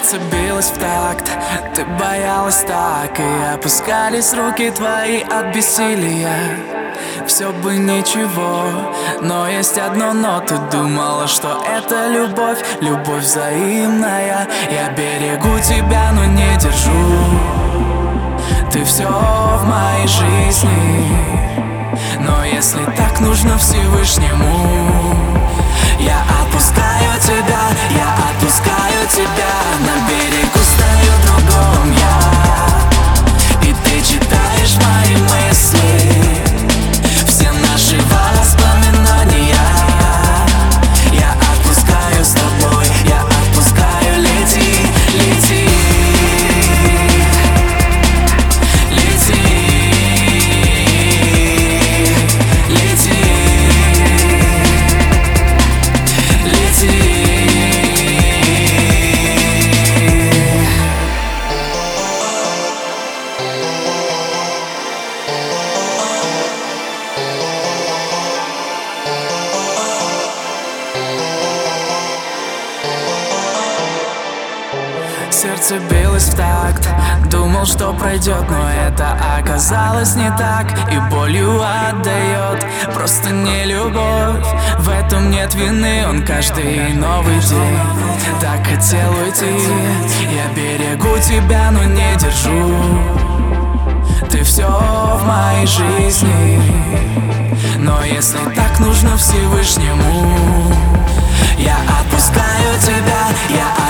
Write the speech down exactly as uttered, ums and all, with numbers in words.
Сердце билось в такт, ты боялась так, и опускались руки твои от бессилия. Все бы ничего, но есть одно но. Ты думала, что это любовь, любовь взаимная. Я берегу тебя, но не держу. Ты все в моей жизни, но если так нужно Всевышнему, я отпускаю тебя, я отпускаю тебя. На берегу стою другом я, и ты читаешь мои мысли, все наши воспоминания. Я отпускаю с тобой, я отпускаю, лети, лети, лети, лети, лети. Сердце билось в такт, думал, что пройдет, но это оказалось не так. И болью отдает, просто не любовь. В этом нет вины, он каждый новый день так хотел уйти. Я берегу тебя, но не держу. Ты все в моей жизни, но если так нужно Всевышнему, я отпускаю тебя, я